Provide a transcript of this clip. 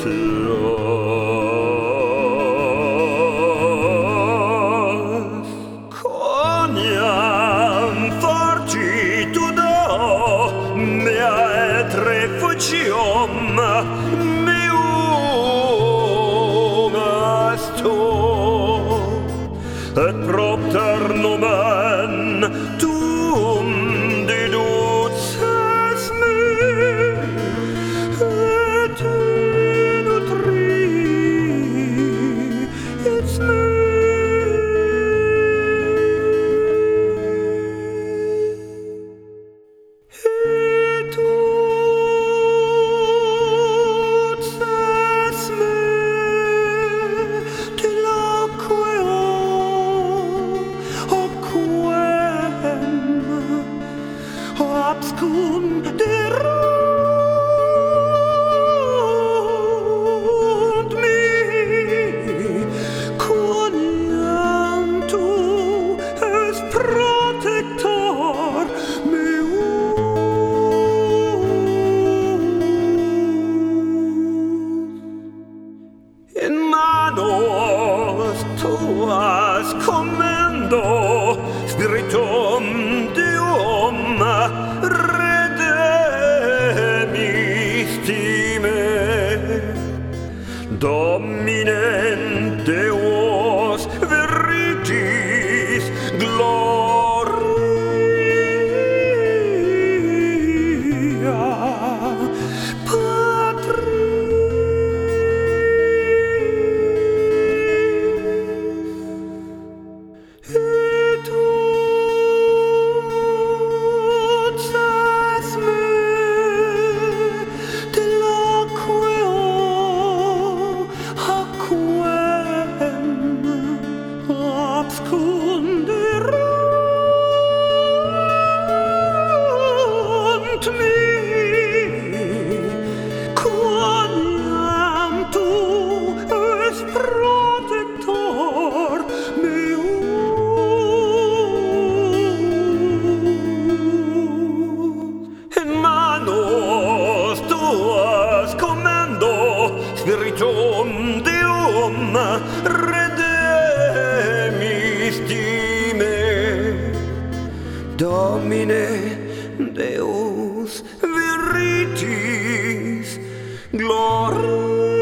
Coniam fortitudo mea et refugium meum est tu, et propter nomen tuum deduces me, et nutriis me. Abscum derunt mi, quoniam tu es protector meus. In manos tuas commendo spiritum Deum, Domine Deus veritis gloria Patris, et uces me absconderunt mi, quoniam tu es protector meus. In manos tuas commendo spiritum Deum Domine Deus veritis gloria